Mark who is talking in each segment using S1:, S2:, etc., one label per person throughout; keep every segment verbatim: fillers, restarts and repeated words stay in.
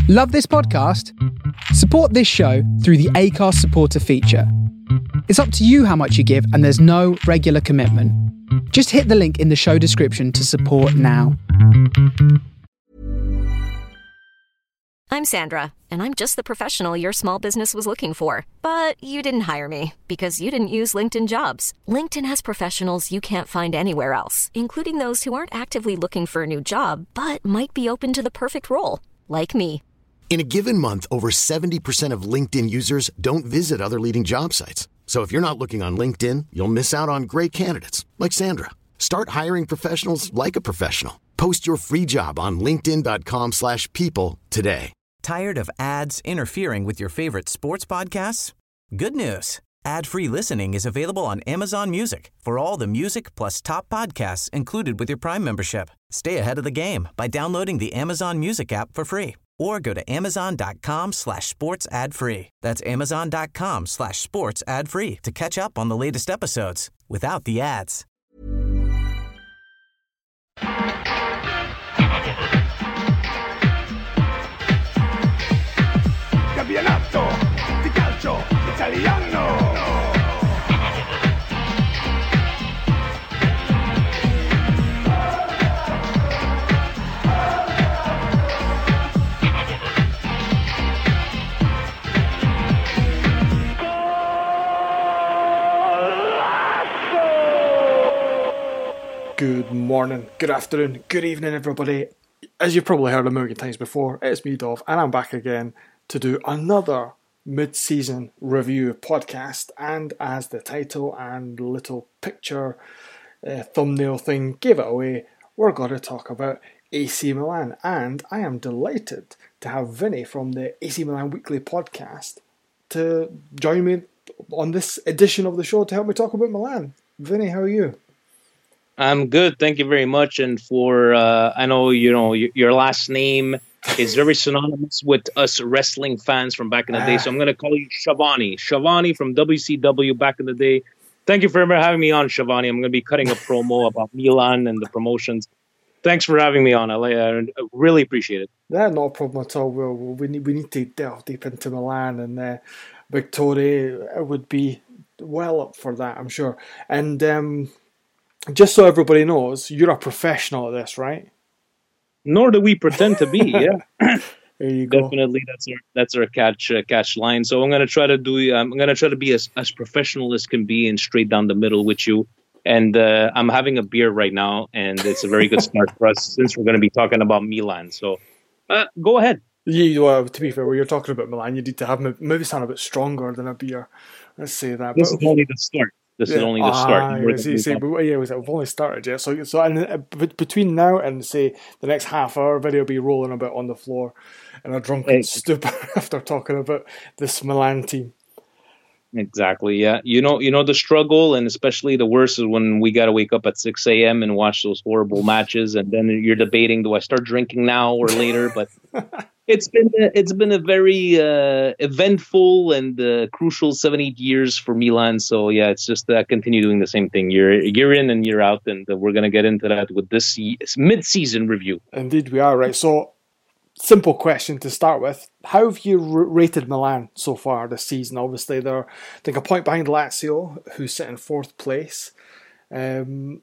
S1: Love this podcast? Support this show through the Acast supporter feature. It's up to you how much you give, and there's no regular commitment. Just hit the link in the show description to support now.
S2: I'm Sandra, and I'm just the professional your small business was looking for. But you didn't hire me because you didn't use LinkedIn Jobs. LinkedIn has professionals you can't find anywhere else, including those who aren't actively looking for a new job, but might be open to the perfect role, like me.
S3: In a given month, over seventy percent of LinkedIn users don't visit other leading job sites. So if you're not looking on LinkedIn, you'll miss out on great candidates like Sandra. Start hiring professionals like a professional. Post your free job on linkedin.com slash people today.
S4: Tired of ads interfering with your favorite sports podcasts? Good news. Ad-free listening is available on Amazon Music for all the music plus top podcasts included with your Prime membership. Stay ahead of the game by downloading the Amazon Music app for free or go to amazon.com slash sports ad free. That's amazon.com slash sports ad free to catch up on the latest episodes without the ads.
S5: Campionato di calcio italiano.
S6: Good morning, good afternoon, good evening, everybody. As you've probably heard a million times before, it's me, Dov, and I'm back again to do another mid-season review podcast. And as the title and little picture uh, thumbnail thing gave it away, we're going to talk about A C Milan. And I am delighted to have Vinny from the A C Milan Weekly podcast to join me on this edition of the show to help me talk about Milan. Vinny, how are you?
S7: I'm good, thank you very much. And for uh, I know you know y- your last name is very synonymous with us wrestling fans from back in the day, so I'm going to call you Schiavone. Schiavone from W C W back in the day. Thank you for having me on, Schiavone. I'm going to be cutting a promo about Milan and the promotions. Thanks for having me on. I, I really appreciate it.
S6: Yeah, not a problem at all. Well, we need we need to delve deep into Milan, and uh, Victoria would be well up for that, I'm sure. And um, just so everybody knows, you're a professional at this, right?
S7: Nor do we pretend to be. Yeah,
S6: there you go.
S7: Definitely, that's our that's our catch uh, catch line. So I'm gonna try to do. Um, I'm gonna try to be as as professional as can be and straight down the middle with you. And uh, I'm having a beer right now, and it's a very good start for us since we're gonna be talking about Milan. So uh, go ahead.
S6: Yeah, well, to be fair, when you're talking about Milan, you need to have maybe sound a bit stronger than a beer. Let's say that.
S7: This
S6: but,
S7: is only the start. This
S6: yeah.
S7: is only the start.
S6: Ah, yeah, see, see, but, yeah, we've only started, yeah. So, so and uh, between now and say the next half hour, video will be rolling about on the floor in a drunken hey. stupor after talking about this Milan team.
S7: Exactly. Yeah. You know, you know the struggle, and especially the worst is when we got to wake up at six a.m. and watch those horrible matches, and then you're debating: do I start drinking now or later? But it's been a, it's been a very uh, eventful and uh, crucial seven eight years for Milan. So yeah, it's just uh, continue doing the same thing. You're year in and year out, and uh, we're gonna get into that with this mid-season review.
S6: Indeed, we are, right. So, simple question to start with: how have you r- rated Milan so far this season? Obviously, they're I think a point behind Lazio, who's sitting fourth place. Um,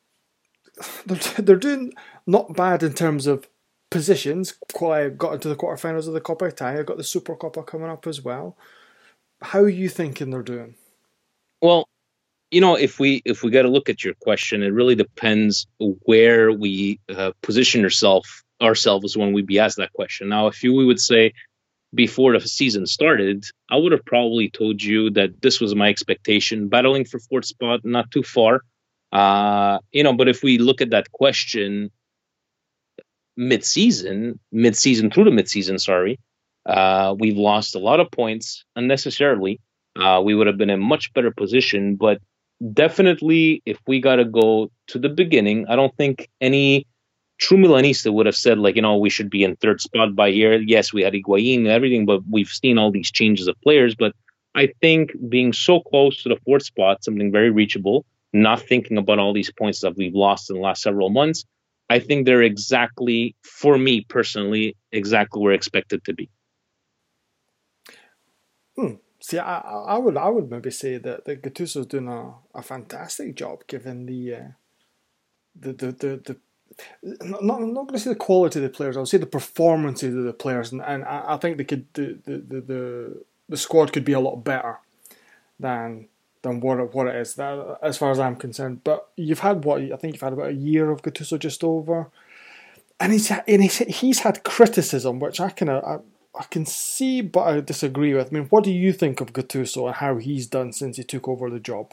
S6: they're they're doing not bad in terms of positions. Got into the quarterfinals of the Coppa Italia. Got the Super Coppa coming up as well. How are you thinking they're doing?
S7: Well, you know, if we if we got to look at your question, it really depends where we uh, position yourself ourselves when we be asked that question. Now, if you we would say before the season started, I would have probably told you that this was my expectation, battling for fourth spot, not too far. Uh, you know, but if we look at that question mid-season, mid-season through the mid-season, sorry, uh, we've lost a lot of points unnecessarily. Uh, we would have been in a much better position, but definitely if we got to go to the beginning, I don't think any true Milanista would have said, like, you know, we should be in third spot by here. Yes, we had Higuain and everything, but we've seen all these changes of players. But I think being so close to the fourth spot, something very reachable, not thinking about all these points that we've lost in the last several months, I think they're exactly, for me personally, exactly where expected to be.
S6: Hmm. See, I, I would I would maybe say that, that Gattuso's doing a, a fantastic job given the uh, the the the, the not, not I'm not going to say the quality of the players. I'll say the performances of the players, and, and I, I think they could the, the, the, the, the squad could be a lot better than than what it, what it is. That, as far as I'm concerned. But you've had what I think you've had about a year of Gattuso just over, and he's and he's he's had criticism, which I kind of I, I can see, but I disagree with. I mean, what do you think of Gattuso and how he's done since he took over the job?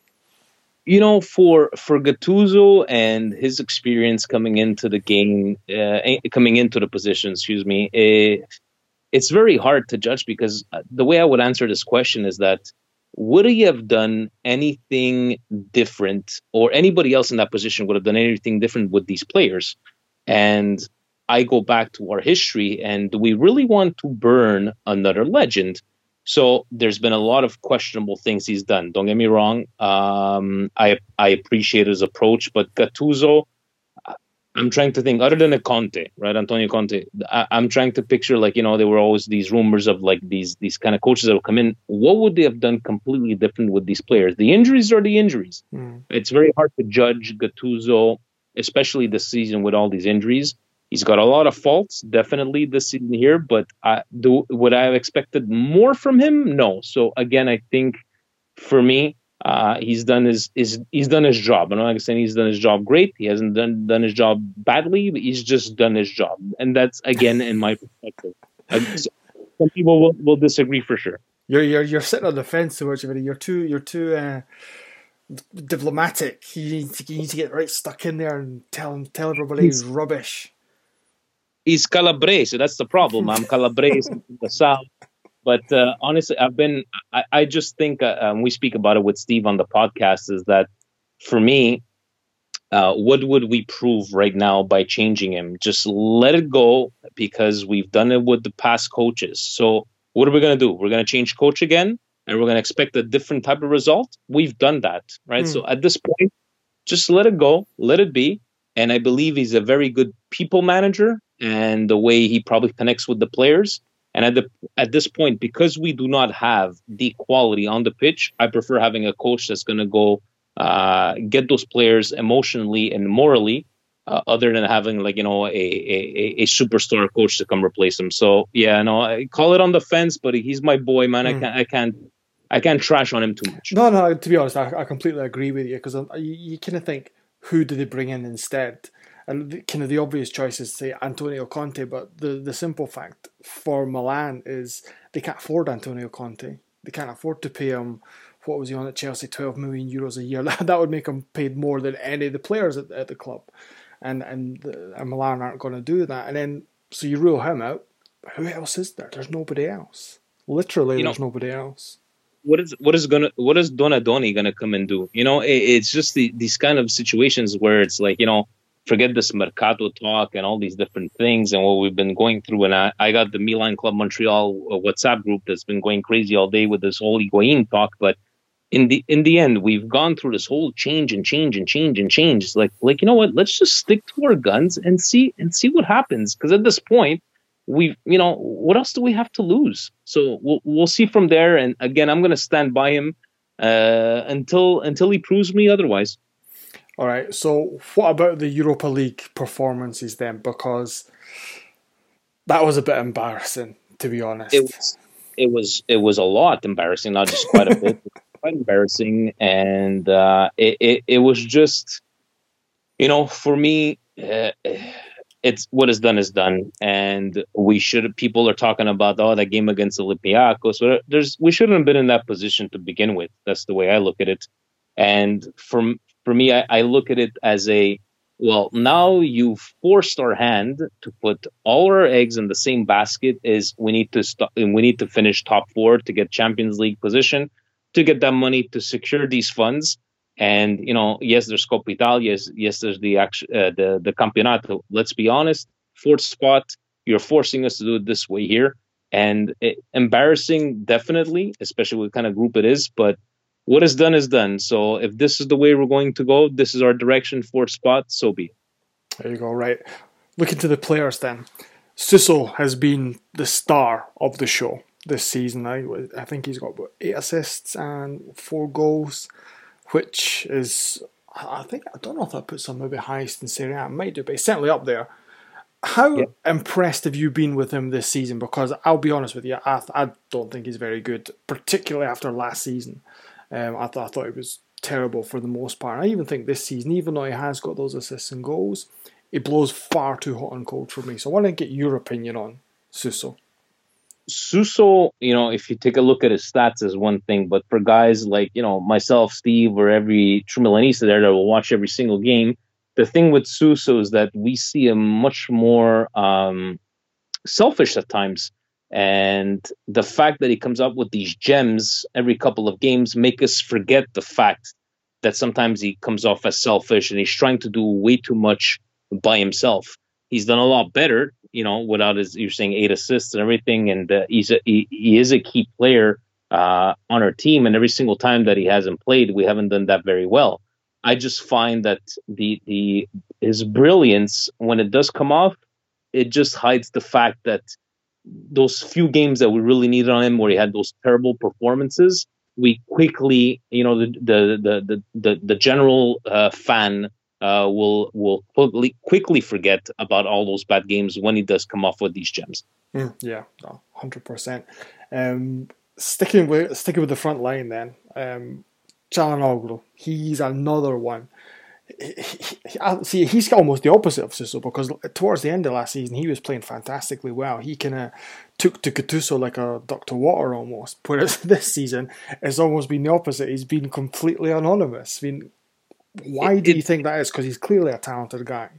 S7: You know, for for Gattuso and his experience coming into the game, uh, coming into the position, excuse me, it, it's very hard to judge, because the way I would answer this question is that would he have done anything different, or anybody else in that position would have done anything different with these players? And I go back to our history, and do we really want to burn another legend? So there's been a lot of questionable things he's done. Don't get me wrong. Um, I I appreciate his approach, but Gattuso, I'm trying to think, other than a Conte, right? Antonio Conte, I, I'm trying to picture, like, you know, there were always these rumors of like these these kind of coaches that will come in. What would they have done completely different with these players? The injuries are the injuries. Mm. It's very hard to judge Gattuso, especially this season with all these injuries. He's got a lot of faults, definitely, this season here, but I, do, would I have expected more from him? No. So again, I think for me, uh, he's done his, his he's done his job. I'm not saying he's done his job great. He hasn't done done his job badly, but he's just done his job, and that's again in my perspective. Uh, some people will, will disagree for sure.
S6: You're you're you're sitting on the fence too much, buddy. You're too you're too. Uh... diplomatic. You need, to, you need to get right stuck in there and tell tell everybody he's rubbish.
S7: He's Calabrese, so that's the problem. I'm Calabrese in the south. But uh, honestly, I've been, I, I just think, uh, um, we speak about it with Steve on the podcast, is that for me, uh, what would we prove right now by changing him? Just let it go, because we've done it with the past coaches. So what are we going to do? We're going to change coach again, and we're going to expect a different type of result? We've done that, right? Mm. So at this point, just let it go, let it be. And I believe he's a very good people manager, and the way he probably connects with the players. And at the at this point, because we do not have the quality on the pitch, I prefer having a coach that's going to go uh, get those players emotionally and morally, uh, other than having, like, you know, a, a a superstar coach to come replace him. So yeah, no, I call it on the fence, but he's my boy, man. Mm. I can't I can't I can't trash on him too much.
S6: No, no. To be honest, I, I completely agree with you, because you, you kind of think, who do they bring in instead? And the, kind of the obvious choice is, say, Antonio Conte, but the, the simple fact for Milan is they can't afford Antonio Conte. They can't afford to pay him, what was he on at Chelsea, twelve million euros a year. That, that would make him paid more than any of the players at, at the club. And and, the, and Milan aren't going to do that. And then, so you rule him out. Who else is there? There's nobody else. Literally, you there's know, nobody else.
S7: What is what is gonna what is Donadoni gonna come and do? You know, it, it's just the, these kind of situations where it's like, you know, forget this Mercato talk and all these different things and what we've been going through. And I, I got the Milan Club Montreal WhatsApp group that's been going crazy all day with this whole Higuain talk. But in the in the end, we've gone through this whole change and change and change and change. It's like like you know what? Let's just stick to our guns and see and see what happens. Because at this point, we've you know what else do we have to lose? So we'll we'll see from there. And again, I'm going to stand by him uh, until until he proves me otherwise.
S6: All right, so what about the Europa League performances then? Because that was a bit embarrassing, to be honest.
S7: It was, it was, it was a lot embarrassing, not just quite a bit, quite embarrassing, and uh, it, it, it was just, you know, for me, uh, it's what is done is done, and we should. People are talking about oh that game against Olympiacos. So there's we shouldn't have been in that position to begin with. That's the way I look at it, and from. For me, I, I look at it as a, well, now you've forced our hand to put all our eggs in the same basket. Is we need to st- we need to finish top four to get Champions League position, to get that money to secure these funds. And, you know, yes, there's Coppa Italia, yes, yes, there's the, uh, the, the Campionato. Let's be honest, fourth spot, you're forcing us to do it this way here. And it, embarrassing, definitely, especially what kind of group it is, but what is done is done. So if this is the way we're going to go, this is our direction, fourth spot, so be it.
S6: There you go, right. Looking to the players then. Suso has been the star of the show this season. I, I think he's got about eight assists and four goals, which is, I think, I don't know if that puts him maybe highest in Serie A. It might do, but he's certainly up there. How yeah. impressed have you been with him this season? Because I'll be honest with you, I, I don't think he's very good, particularly after last season. Um, I, th- I thought he was terrible for the most part. I even think this season, even though he has got those assists and goals, it blows far too hot and cold for me. So I want to get your opinion on Suso.
S7: Suso, you know, if you take a look at his stats is one thing, but for guys like, you know, myself, Steve, or every true Milanista there that will watch every single game, the thing with Suso is that we see him much more um, selfish at times. And the fact that he comes up with these gems every couple of games make us forget the fact that sometimes he comes off as selfish and he's trying to do way too much by himself. He's done a lot better, you know, without his, you're saying eight assists and everything. And uh, he's a, he, he is a key player uh, on our team. And every single time that he hasn't played, we haven't done that very well. I just find that the the his brilliance, when it does come off, it just hides the fact that those few games that we really needed on him, where he had those terrible performances, we quickly, you know, the the the the the, the general uh, fan uh, will will quickly quickly forget about all those bad games when he does come off with these gems.
S6: Mm, yeah, one hundred percent. Um, sticking with sticking with the front line, then. Um, Calhanoglu, he's another one. He, he, see, he's almost the opposite of Suso, because towards the end of last season, he was playing fantastically well. He kind of took to Gattuso like a Doctor Water almost. Whereas this season, it's almost been the opposite. He's been completely anonymous. I mean, why
S7: it,
S6: do
S7: it,
S6: you think that is? Because he's clearly a talented guy.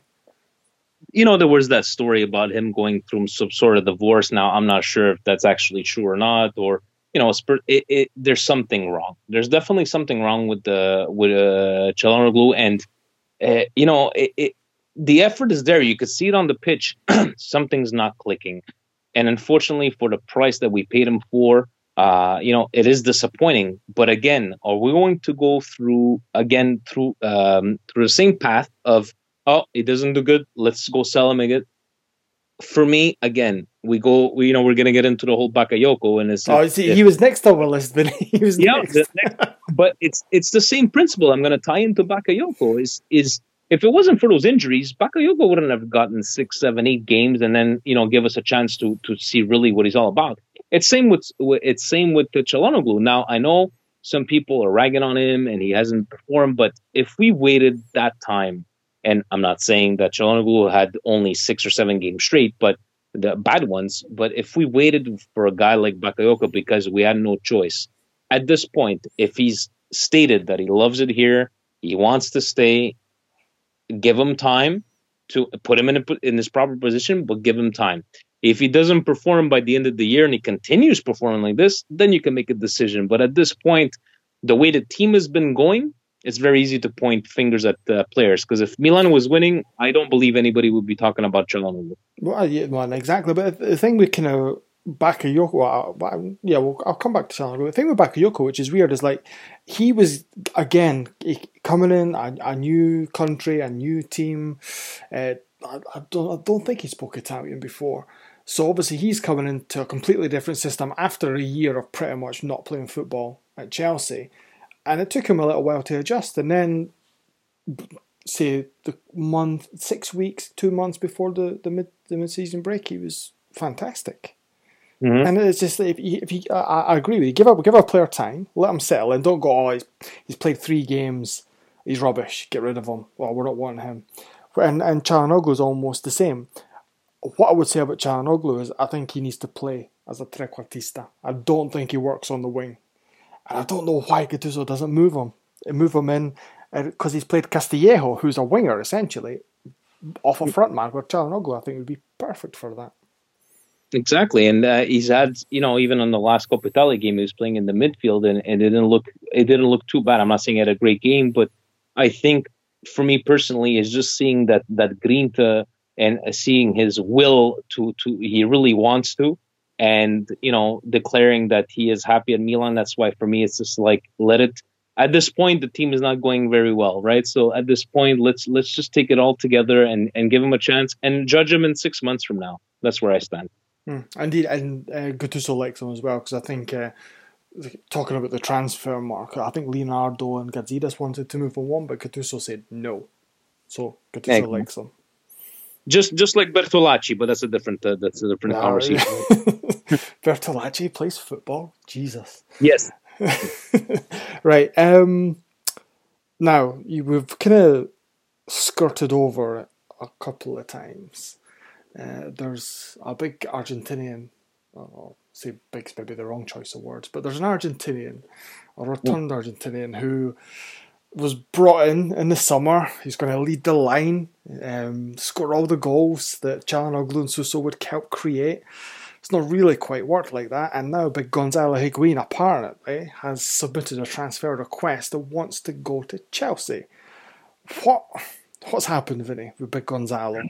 S7: You know, there was that story about him going through some sort of divorce. Now, I'm not sure if that's actually true or not, or you know, it, it, there's something wrong. There's definitely something wrong with the with uh, Calhanoglu, and uh, you know, it, it, the effort is there. You could see it on the pitch. Something's not clicking, and unfortunately, for the price that we paid him for, uh, you know, it is disappointing. But again, are we going to go through again through um, through the same path of, oh, it doesn't do good, let's go sell him again? For me, again, we go. We, you know, we're gonna get into the whole Bakayoko, and it's.
S6: Oh, see, he was next on the list, but he was
S7: yeah,
S6: next.
S7: The next, but it's it's the same principle. I'm gonna tie into Bakayoko. Is is if it wasn't for those injuries, Bakayoko wouldn't have gotten six, seven, eight games, and then you know give us a chance to to see really what he's all about. It's same with it's same with Calhanoglu. Now I know some people are ragging on him, and he hasn't performed, but if we waited that time. And I'm not saying that Calhanoglu had only six or seven games straight, but the bad ones. But if we waited for a guy like Bakayoko because we had no choice, at this point, if he's stated that he loves it here, he wants to stay, give him time to put him in a, in his proper position, but give him time. If he doesn't perform by the end of the year and he continues performing like this, then you can make a decision. But at this point, the way the team has been going, it's very easy to point fingers at the players, because if Milan was winning, I don't believe anybody would be talking about Calhanoglu.
S6: Well, yeah, well, exactly. But the thing with kind of Bakayoko, well, yeah, well, I'll come back to Calhanoglu. The thing with Bakayoko, which is weird, is like he was again coming in a, a new country, a new team. Uh, I, I don't, I don't think he spoke Italian before. So obviously he's coming into a completely different system after a year of pretty much not playing football at Chelsea. And it took him a little while to adjust. And then, say, the month, six weeks, two months before the, the mid the mid-season break, he was fantastic. Mm-hmm. And it's just, if he, if he I, I agree with you, give a, give a player time, let him settle, and don't go, oh, he's, he's played three games, he's rubbish, get rid of him. Well, we're not wanting him. And, and Calhanoglu is almost the same. What I would say about Calhanoglu is I think he needs to play as a trequartista. I don't think he works on the wing. And I don't know why Gattuso doesn't move him. Move him in, because he's played Castillejo, who's a winger, essentially, off a front man, where Calhanoglu, I think, would be perfect for that.
S7: Exactly, and uh, he's had, you know, even on the last Coppa Italia game, he was playing in the midfield, and, and it didn't look it didn't look too bad. I'm not saying he had a great game, but I think, for me personally, is just seeing that that grinta and seeing his will to to he really wants to. And, you know, declaring that he is happy at Milan. That's why, for me, it's just like, let it at this point, the team is not going very well, right? So at this point, let's let's just take it all together and, and give him a chance and judge him in six months from now. That's where I stand.
S6: Mm, indeed, and uh, Gattuso likes him as well, because I think, uh, talking about the transfer market, I think Leonardo and Gazidis wanted to move on one, but Gattuso said no. So Gattuso yeah, likes him.
S7: Just just like Bertolacci, but that's a different uh, that's a different nah, conversation.
S6: Bertolacci plays football? Jesus.
S7: Yes.
S6: Right. Um, now, you, we've kind of skirted over it a couple of times. Uh, there's a big Argentinian, I'll say big's maybe the wrong choice of words, but there's an Argentinian, a returned Argentinian, who was brought in in the summer. He's going to lead the line, um, score all the goals that Çalhanoğlu and Suso would help create. It's not really quite worked like that, and now big Gonzalo Higuain apparently has submitted a transfer request that wants to go to Chelsea. What what's happened, Vinny, with big Gonzalo?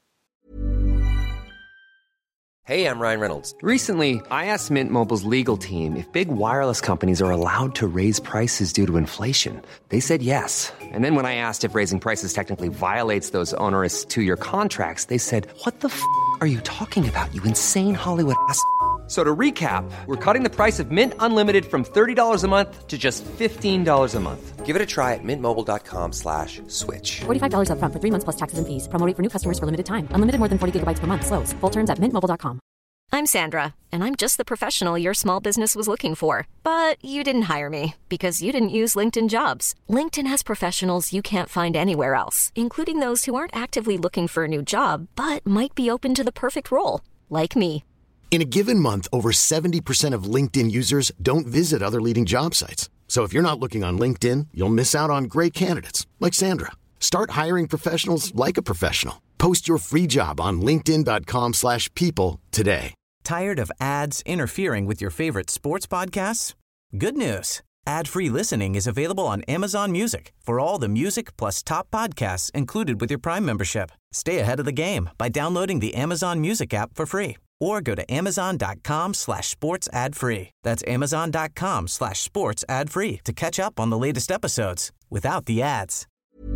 S8: Hey, I'm Ryan Reynolds. Recently, I asked Mint Mobile's legal team if big wireless companies are allowed to raise prices due to inflation. They said yes. And then when I asked if raising prices technically violates those onerous two-year contracts, they said, "What the f*** are you talking about, you insane Hollywood ass?" So to recap, we're cutting the price of Mint Unlimited from thirty dollars a month to just fifteen dollars a month. Give it a try at mintmobile.com slash switch.
S9: forty-five dollars up front for three months plus taxes and fees. Promo rate for new customers for limited time. Unlimited more than forty gigabytes per month. Slows full terms at mint mobile dot com.
S2: I'm Sandra, and I'm just the professional your small business was looking for. But you didn't hire me because you didn't use LinkedIn Jobs. LinkedIn has professionals you can't find anywhere else, including those who aren't actively looking for a new job, but might be open to the perfect role, like me.
S3: In a given month, over seventy percent of LinkedIn users don't visit other leading job sites. So if you're not looking on LinkedIn, you'll miss out on great candidates like Sandra. Start hiring professionals like a professional. Post your free job on linkedin.com slash people today.
S4: Tired of ads interfering with your favorite sports podcasts? Good news. Ad-free listening is available on Amazon Music for all the music plus top podcasts included with your Prime membership. Stay ahead of the game by downloading the Amazon Music app for free or go to amazon.com slash sports ad free. That's amazon.com slash sports ad free to catch up on the latest episodes without the ads.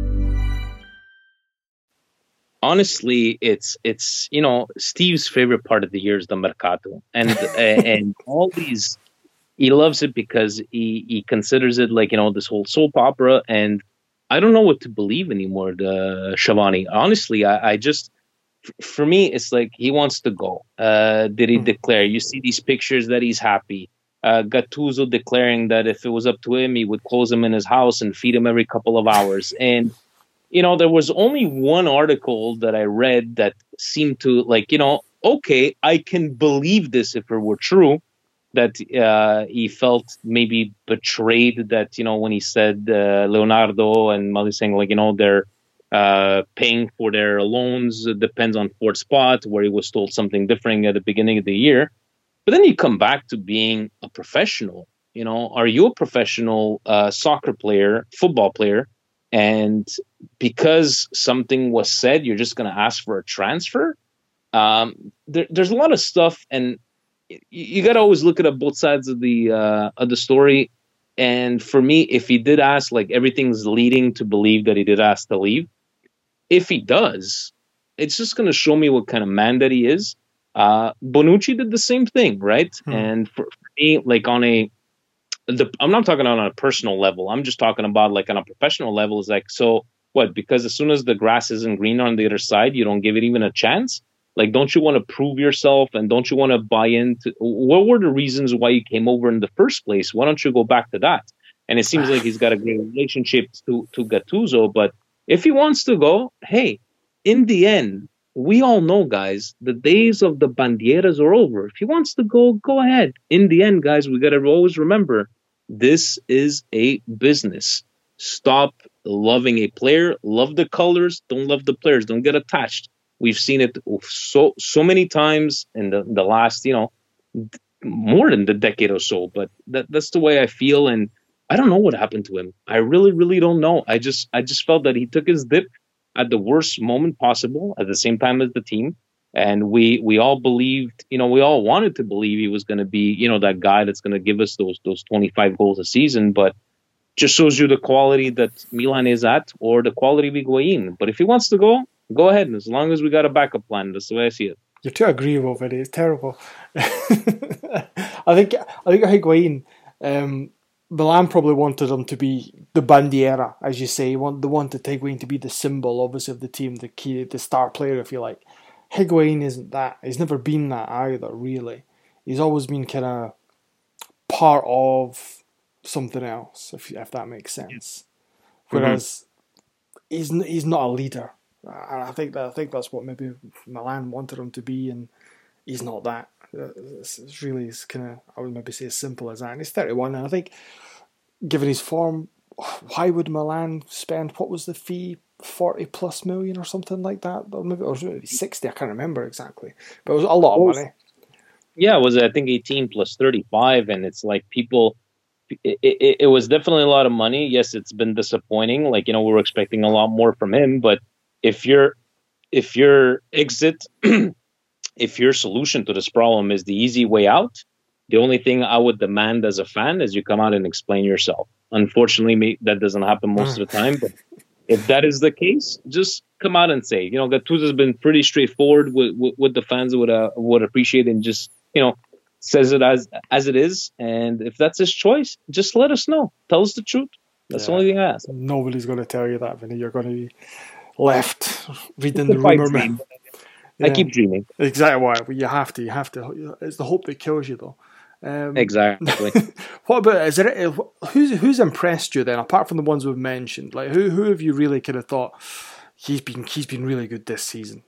S7: Honestly, it's it's you know Steve's favorite part of the year is the mercato, and and all these, he loves it because he he considers it like you know this whole soap opera, and I don't know what to believe anymore. The Schiavone, honestly, I, I just for me it's like he wants to go. Uh, did he declare? You see these pictures that he's happy. Uh, Gattuso declaring that if it was up to him, he would close him in his house and feed him every couple of hours, and. You know, there was only one article that I read that seemed to like, you know, okay, I can believe this if it were true, that uh, he felt maybe betrayed that, you know, when he said uh, Leonardo and Mali saying like, you know, they're uh, paying for their loans, it depends on fourth spot, where he was told something different at the beginning of the year. But then you come back to being a professional. You know, are you a professional uh, soccer player, football player? And because something was said, you're just going to ask for a transfer. Um, there, there's a lot of stuff, and you, you got to always look at both sides of the uh, of the story. And for me, if he did ask, like everything's leading to believe that he did ask to leave. If he does, it's just going to show me what kind of man that he is. Uh, Bonucci did the same thing, right? Hmm. And for, for me, like on a The, I'm not talking on a personal level. I'm just talking about like on a professional level. It's like, so what? Because as soon as the grass isn't green on the other side, you don't give it even a chance. Like, don't you want to prove yourself and don't you want to buy into? What were the reasons why you came over in the first place? Why don't you go back to that? And it seems like he's got a great relationship to to Gattuso. But if he wants to go, hey, in the end, we all know, guys, the days of the bandieras are over. If he wants to go, go ahead. In the end, guys, we got to always remember, this is a business. Stop loving a player. Love the colors. Don't love the players. Don't get attached. We've seen it so so many times in the, the last, you know, more than the decade or so. But that, that's the way I feel. And I don't know what happened to him. I really, really don't know. I just I just felt that he took his dip at the worst moment possible at the same time as the team. And we we all believed, you know, we all wanted to believe he was going to be, you know, that guy that's going to give us those those twenty-five goals a season. But just shows you the quality that Milan is at, or the quality of Higuain. But if he wants to go, go ahead. And as long as we got a backup plan, that's the way I see it.
S6: You're too agreeable, Vinny. It's terrible. I think I think Higuain, um, Milan probably wanted him to be the bandiera, as you say. They wanted Higuain to be the symbol, obviously, of the team, the key, the star player, if you like. Higuain isn't that. He's never been that either, really. He's always been kind of part of something else, if if that makes sense. Whereas mm-hmm. he's he's not a leader. And I think that I think that's what maybe Milan wanted him to be, and he's not that. It's, it's really it's kind of, I would maybe say, as simple as that. And he's thirty-one, and I think, given his form, why would Milan spend, what was the fee, forty plus million or something like that? Or maybe, or maybe sixty, I can't remember exactly, but it was a lot of money.
S7: Yeah, it was I think eighteen plus thirty-five, and it's like people. It, it, it was definitely a lot of money. Yes, it's been disappointing. Like, you know, we were expecting a lot more from him, but if your if your exit, if your solution to this problem is the easy way out, the only thing I would demand as a fan is you come out and explain yourself. Unfortunately, me, that doesn't happen most of the time. But if that is the case, just come out and say, you know, Gattuso has been pretty straightforward with, with, with the fans would uh, would appreciate, and just, you know, says it as as it is. And if that's his choice, just let us know. Tell us the truth. That's yeah. the only thing I ask.
S6: Nobody's going to tell you that, Vinny. You're going to be left reading the rumour mill.
S7: Yeah. I keep dreaming.
S6: Exactly why. Well, you have to. You have to. It's the hope that kills you, though. Um,
S7: exactly.
S6: What about, is there who's who's impressed you then, apart from the ones we've mentioned? Like who who have you really kind of thought he's been he's been really good this season?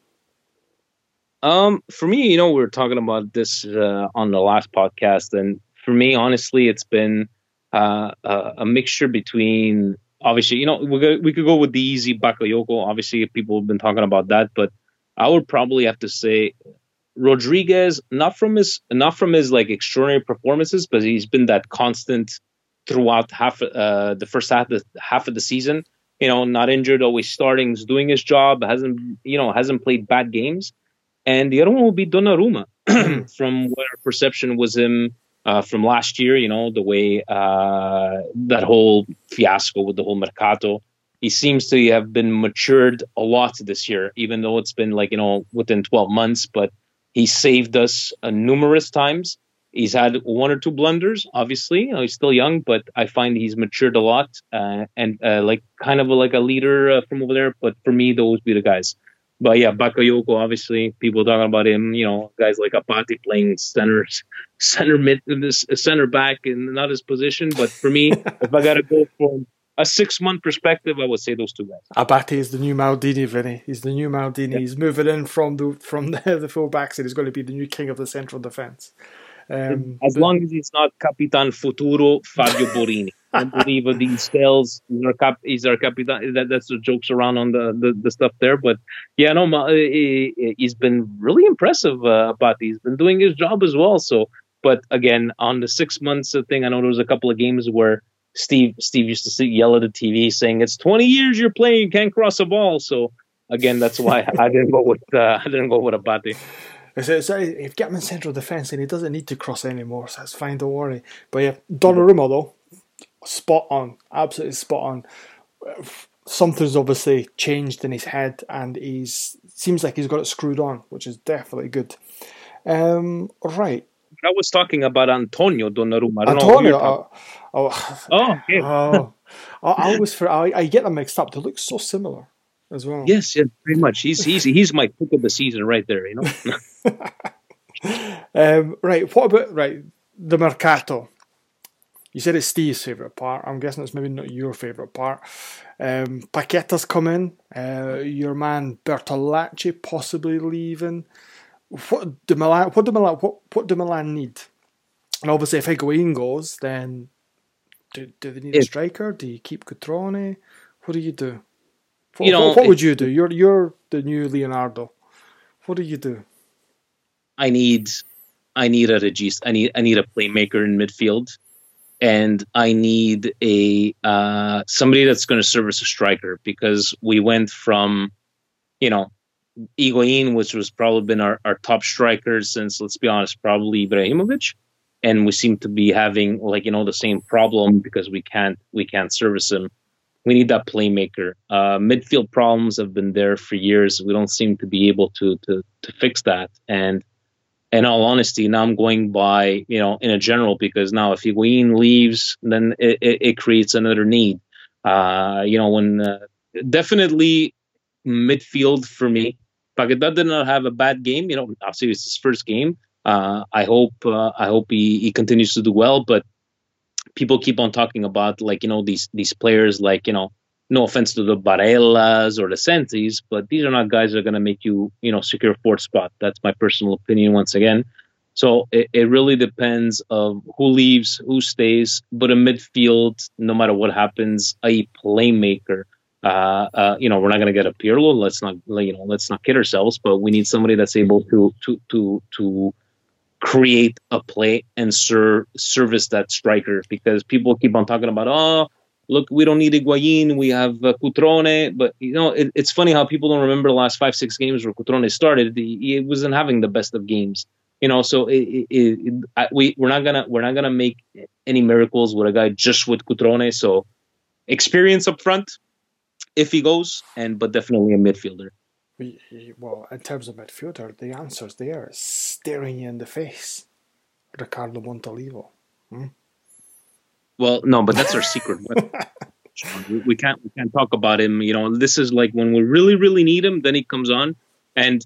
S7: Um, for me, you know, we were talking about this uh, on the last podcast, and for me, honestly, it's been uh, a, a mixture between. Obviously, you know, we go, we could go with the easy Bakayoko. Obviously, people have been talking about that, but I would probably have to say Rodriguez, not from his not from his like extraordinary performances, but he's been that constant throughout half uh, the first half of the, half of the season. You know, not injured, always starting, is doing his job, hasn't you know hasn't played bad games. And the other one will be Donnarumma, from what our perception was him. Uh, from last year, you know, the way uh, that whole fiasco with the whole Mercato, he seems to have been matured a lot this year, even though it's been like, you know, within twelve months, but he saved us uh, numerous times. He's had one or two blunders, obviously. You know, he's still young, but I find he's matured a lot uh, and uh, like kind of a, like a leader uh, from over there. But for me, those be the guys. But yeah, Bakayoko, obviously, people talking about him, you know, guys like Abate playing center, center mid, center back, and not his position. But for me, if I got to go from a six-month perspective, I would say those two guys.
S6: Abate is the new Maldini, Vinny. He's the new Maldini. Yeah. He's moving in from the from the, the full backs, and he's going to be the new king of the central defence. Um,
S7: as but, long as he's not Capitan Futuro Fabio Borini. I believe of these spells, he's our, cap, he's our Capitan. That, that's the jokes around on the, the, the stuff there. But yeah, no, he, he's been really impressive, uh, Abate. He's been doing his job as well. So, but again, on the six months thing, I know there was a couple of games where Steve Steve used to sit, yell at the T V saying, "It's twenty years you're playing, you can't cross a ball." So again, that's why I didn't go with uh, I didn't go with Abate.
S6: So, so if you get him in central defence, and he doesn't need to cross anymore, so that's fine, don't worry. But yeah, Donnarumma though, spot on, absolutely spot on. Something's obviously changed in his head, and he's seems like he's got it screwed on, which is definitely good. Um, right.
S7: I was talking about Antonio Donnarumma. I don't
S6: Antonio,
S7: know
S6: uh, oh,
S7: oh, okay.
S6: oh, I, I always for I, I get them mixed up. They look so similar as well.
S7: Yes, yes, pretty much. He's he's he's my pick of the season right there. You know.
S6: um, right. What about right the Mercato? You said it's Steve's favourite part. I'm guessing it's maybe not your favourite part. Um, Paqueta's come in. Uh, your man Bertolacci possibly leaving. What do Milan? What do Milan? What, what do Milan need? And obviously, if Higuain goes, then do, do they need a striker? Do you keep Cutrone? What do you do? What,
S7: you know,
S6: what, what would you do? You're you're the new Leonardo. What do you do?
S7: I need, I need a regist. I need I need a playmaker in midfield, and I need a uh, somebody that's going to serve as a striker, because we went from, you know, Higuain, which was probably been our, our top striker since, let's be honest, probably Ibrahimovic. and we seem to be having like you know the same problem because we can't we can't service him. We need that playmaker. Uh, midfield problems have been there for years. We don't seem to be able to to to fix that. And in all honesty, now I'm going by you know in a general because now if Higuain leaves, then it, it, it creates another need. Uh, you know when uh, definitely midfield for me. Paquetá did not have a bad game. You know, obviously it's his first game. Uh, I hope uh, I hope he, he continues to do well, but people keep on talking about like you know these these players like you know no offense to the Barellas or the Sensis, but these are not guys that are going to make you you know secure fourth spot. That's my personal opinion once again. So it, it really depends of who leaves, who stays. But in midfield, no matter what happens, a playmaker. Uh, uh, you know, we're not going to get a Pirlo. Let's not, you know, let's not kid ourselves. But we need somebody that's able to to to to create a play and serve service that striker. Because people keep on talking about, oh, look, we don't need Higuain. We have uh, Cutrone. But you know, it, it's funny how people don't remember the last five six games where Cutrone started. He, he wasn't having the best of games. You know, so it, it, it, I, we we're not gonna we're not gonna make any miracles with a guy just with Cutrone. So experience up front. If he goes, and but definitely a midfielder.
S6: Well, in terms of midfielder, the answer's there. It's staring you in the face. Ricardo Montolivo. Hmm?
S7: Well, no, but that's our secret weapon. we, we can't we can't talk about him. You know, this is like when we really really need him, then he comes on. And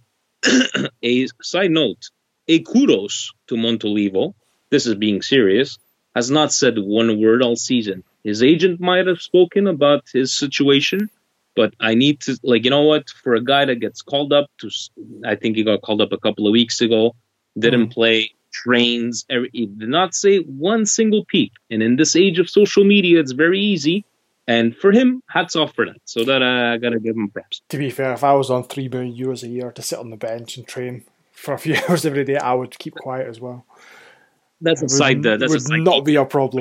S7: a side note, a kudos to Montolivo. This is being serious. Has not said one word all season. His agent might have spoken about his situation. But I need to, like, you know what? For a guy that gets called up to, I think he got called up a couple of weeks ago, didn't mm. play, trains, every, he did not say one single peep. And in this age of social media, it's very easy. And for him, hats off for that. So that uh, I got to give him props.
S6: To be fair, if I was on three million euros a year to sit on the bench and train for a few hours every day, I would keep quiet as well.
S7: That's a side. That would
S6: a
S7: side
S6: not be a problem.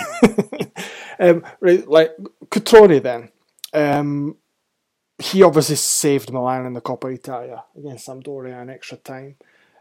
S6: um, right, like Cutrone then. Um, he obviously saved Milan in the Coppa Italia against Sampdoria in extra time.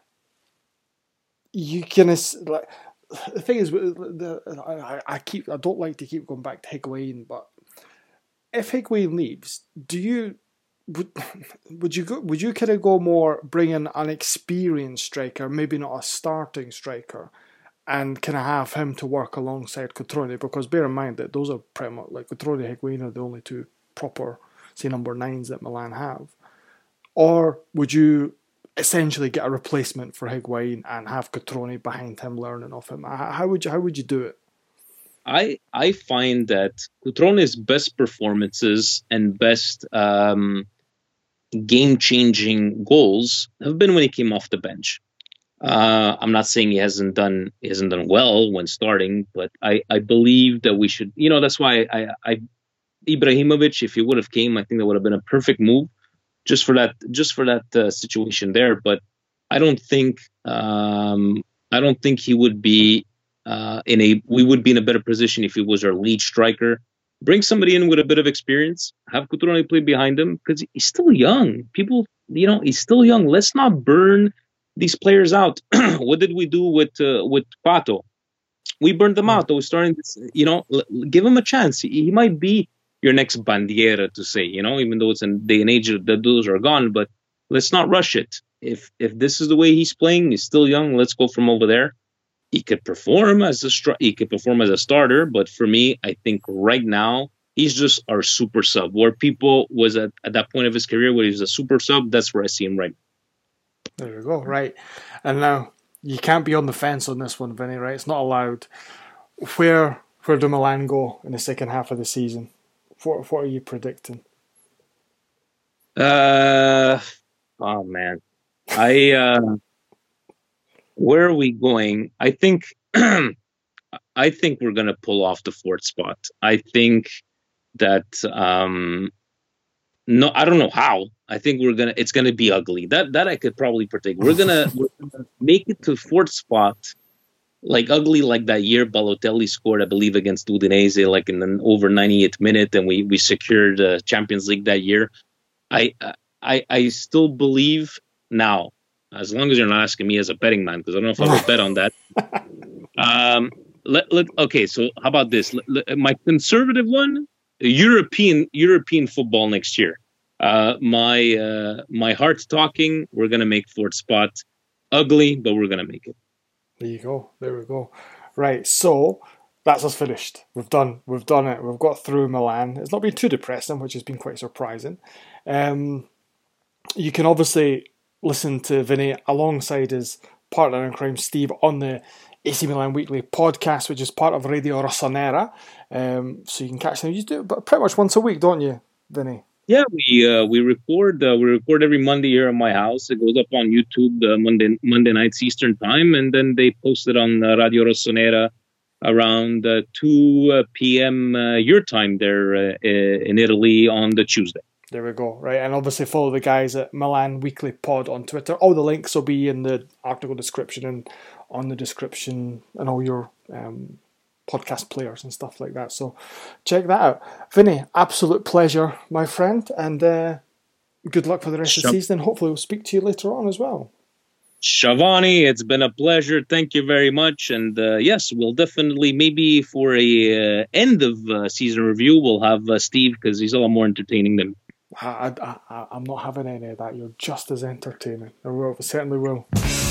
S6: You can like the thing is, the, I, I keep I don't like to keep going back to Higuain, but if Higuain leaves, do you would would you go would you kind of go more bring in an experienced striker, maybe not a starting striker, and kind of have him to work alongside Cutrone? Because bear in mind that those are pretty much like Cutrone and Higuain are the only two proper, say, number nines that Milan have. Or would you essentially get a replacement for Higuain and have Cutrone behind him learning off him? How would you how would you do it?
S7: I I find that Cutrone's best performances and best um, game-changing goals have been when he came off the bench. Uh, I'm not saying he hasn't done he hasn't done well when starting, but I, I believe that we should. You know, that's why I I. Ibrahimovic, if he would have came, I think that would have been a perfect move, just for that, just for that uh, situation there. But I don't think, um, I don't think he would be uh, in a. We would be in a better position if he was our lead striker. Bring somebody in with a bit of experience. Have Cutrone play behind him because he's still young. People, you know, he's still young. Let's not burn these players out. What did we do with uh, with Pato? We burned them out. We're starting to, you know, give him a chance. He, he might be your next Bandiera, to say, you know, even though it's a day and age that those are gone, but let's not rush it. If if this is the way he's playing, he's still young, let's go from over there. He could perform as a stri- he could perform as a starter, but for me, I think right now he's just our super sub. Where people was at, at that point of his career where he was a super sub, that's where I see him right now.
S6: There you go, right. And now you can't be on the fence on this one, Vinny, right? It's not allowed. Where where do Milan go in the second half of the season? What, what are you predicting?
S7: Uh, oh man, I uh, where are we going? I think I think we're gonna pull off the fourth spot. I think that um, no, I don't know how. I think we're gonna. It's gonna be ugly. That that I could probably predict. We're gonna, we're gonna make it to fourth spot. Like ugly, like that year Balotelli scored, I believe, against Udinese, like in the over ninety-eighth minute, and we we secured the Champions League that year. I I I still believe now, as long as you're not asking me as a betting man, because I don't know if I would bet on that. Um, let, let, okay, so how about this? Let, let, my conservative one, European European football next year. Uh, my uh, my heart's talking. We're gonna make fourth spot ugly, but we're gonna make it.
S6: There you go. There we go. Right, so that's us finished. We've done. We've done it. We've got through Milan. It's not been too depressing, which has been quite surprising. Um, you can obviously listen to Vinny alongside his partner in crime, Steve, on the A C Milan Weekly podcast, which is part of Radio Rossonera. Um, so you can catch them. You do it pretty much once a week, don't you, Vinny?
S7: Yeah, we uh, we record uh, we record every Monday here at my house. It goes up on YouTube uh, Monday Monday nights Eastern time, and then they post it on uh, Radio Rossonera around uh, two p.m. Uh, your time there uh, in Italy on the Tuesday.
S6: There we go. Right, and obviously follow the guys at Milan Weekly Pod on Twitter. All the links will be in the article description and on the description and all your um, podcast players and stuff like that. So check that out. Vinny, absolute pleasure, my friend, and uh, good luck for the rest Sh- of the season. Hopefully we'll speak to you later on as well.
S7: Shavani, it's been a pleasure. Thank you very much. And uh, yes, we'll definitely, maybe for a uh, end of uh, season review, we'll have uh, Steve, because he's a lot more entertaining than me.
S6: I, I, I, I'm not having any of that. You're just as entertaining. I will, I certainly will.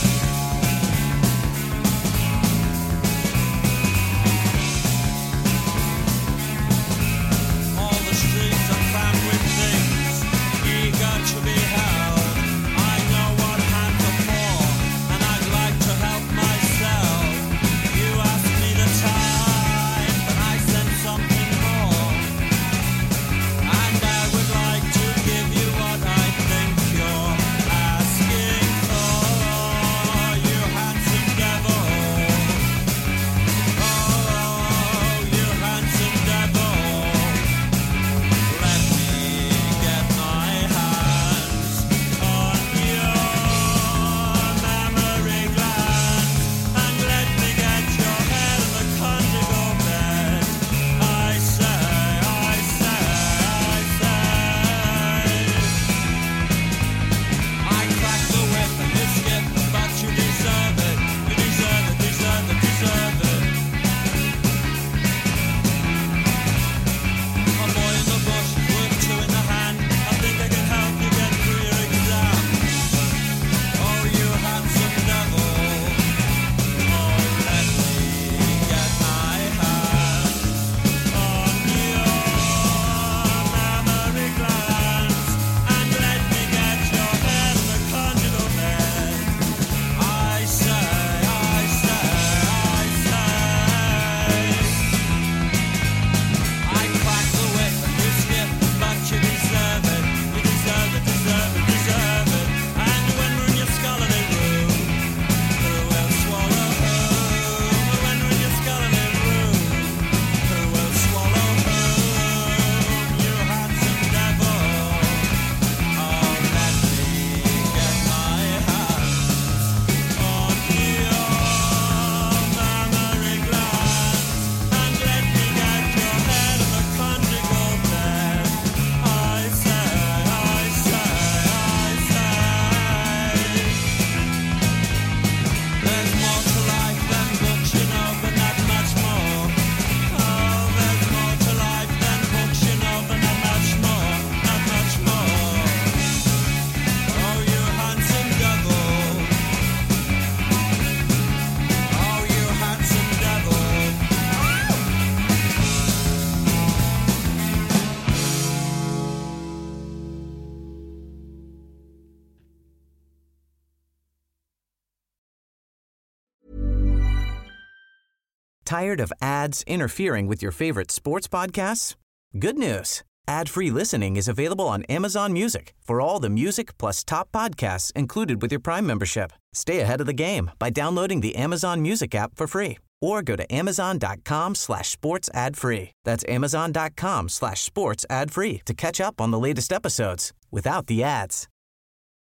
S4: Tired of ads interfering with your favorite sports podcasts? Good news. Ad-free listening is available on Amazon Music for all the music plus top podcasts included with your Prime membership. Stay ahead of the game by downloading the Amazon Music app for free or go to amazon.com slash sports ad free. That's amazon.com slash sports ad free to catch up on the latest episodes without the ads.